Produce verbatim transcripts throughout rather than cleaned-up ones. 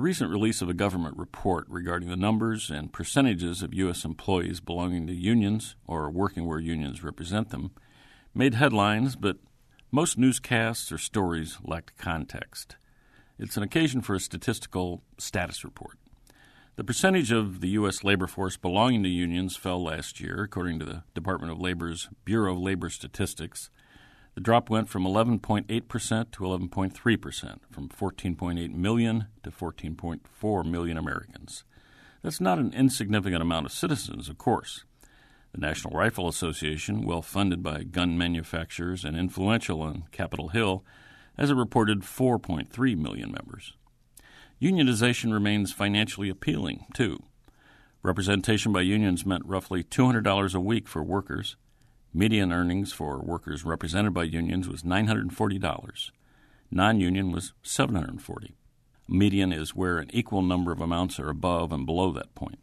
recent release of a government report regarding the numbers and percentages of U S employees belonging to unions or working where unions represent them made headlines, but most newscasts or stories lacked context. It's an occasion for a statistical status report. The percentage of the U S labor force belonging to unions fell last year, according to the Department of Labor's Bureau of Labor Statistics. The drop went from eleven point eight percent to eleven point three percent, from fourteen point eight million to fourteen point four million Americans. That's not an insignificant amount of citizens, of course. The National Rifle Association, well funded by gun manufacturers and influential on Capitol Hill, has a reported four point three million members. Unionization remains financially appealing, too. Representation by unions meant roughly two hundred dollars a week for workers. Median earnings for workers represented by unions was nine hundred forty dollars. Non-union was seven hundred forty dollars. Median is where an equal number of amounts are above and below that point.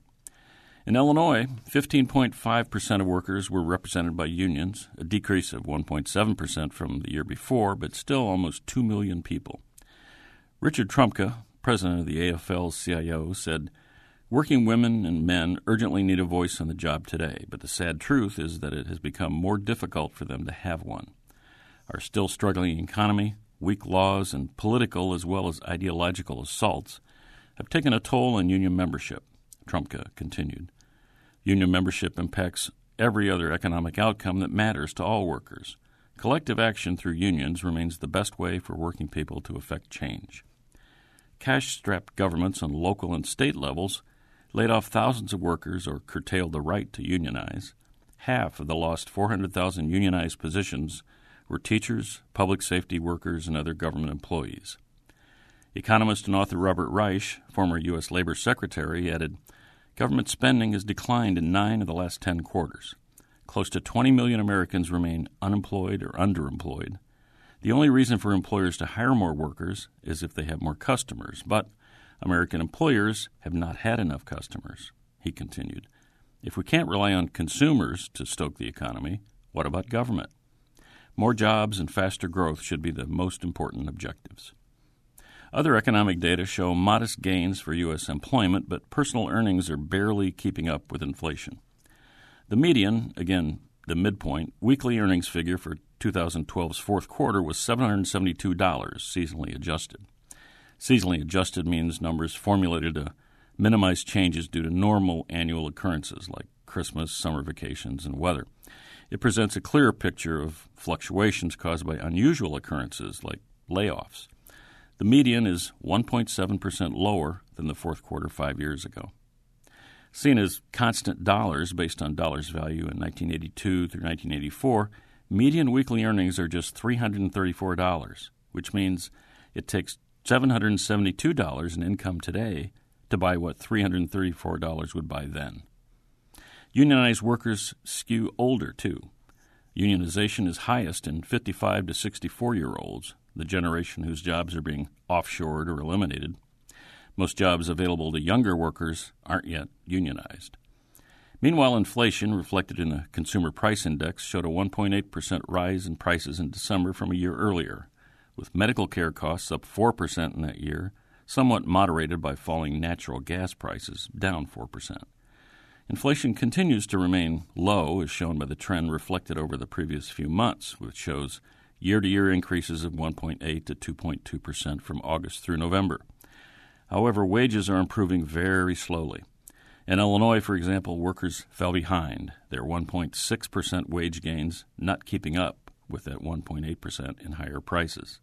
In Illinois, fifteen point five percent of workers were represented by unions, a decrease of one point seven percent from the year before, but still almost two million people. Richard Trumka, president of the A F L C I O, said, "Working women and men urgently need a voice on the job today, but the sad truth is that it has become more difficult for them to have one. Our still struggling economy, weak laws, and political as well as ideological assaults have taken a toll on union membership," Trumka continued. Union membership impacts every other economic outcome that matters to all workers. Collective action through unions remains the best way for working people to effect change. Cash-strapped governments on local and state levels laid off thousands of workers or curtailed the right to unionize. Half of the lost four hundred thousand unionized positions were teachers, public safety workers, and other government employees. Economist and author Robert Reich, former U S Labor Secretary, added, "Government spending has declined in nine of the last ten quarters. Close to twenty million Americans remain unemployed or underemployed. The only reason for employers to hire more workers is if they have more customers, but American employers have not had enough customers," he continued. "If we can't rely on consumers to stoke the economy, what about government? More jobs and faster growth should be the most important objectives." Other economic data show modest gains for U S employment, but personal earnings are barely keeping up with inflation. The median, again, the midpoint, weekly earnings figure for twenty twelve's fourth quarter was seven hundred seventy-two dollars, seasonally adjusted. Seasonally adjusted means numbers formulated to minimize changes due to normal annual occurrences like Christmas, summer vacations, and weather. It presents a clearer picture of fluctuations caused by unusual occurrences like layoffs. The median is one point seven percent lower than the fourth quarter five years ago. Seen as constant dollars based on dollars value in nineteen eighty-two through nineteen eighty-four, median weekly earnings are just three hundred thirty-four dollars, which means it takes seven hundred seventy-two dollars in income today to buy what three hundred thirty-four dollars would buy then. Unionized workers skew older, too. Unionization is highest in fifty-five to sixty-four-year-olds, the generation whose jobs are being offshored or eliminated. Most jobs available to younger workers aren't yet unionized. Meanwhile, inflation, reflected in the Consumer Price Index, showed a one point eight percent rise in prices in December from a year earlier, with medical care costs up four percent in that year, somewhat moderated by falling natural gas prices, down four percent. Inflation continues to remain low, as shown by the trend reflected over the previous few months, which shows year-to-year increases of one point eight to two point two percent from August through November. However, wages are improving very slowly. In Illinois, for example, workers fell behind, their one point six percent wage gains not keeping up with that one point eight percent in higher prices.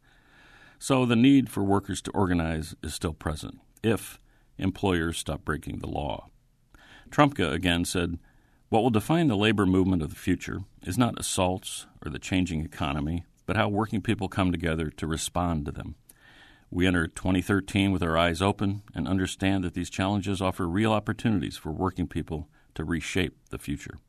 So the need for workers to organize is still present, if employers stop breaking the law. Trumka again said, "What will define the labor movement of the future is not assaults or the changing economy, but how working people come together to respond to them. We enter twenty thirteen with our eyes open and understand that these challenges offer real opportunities for working people to reshape the future."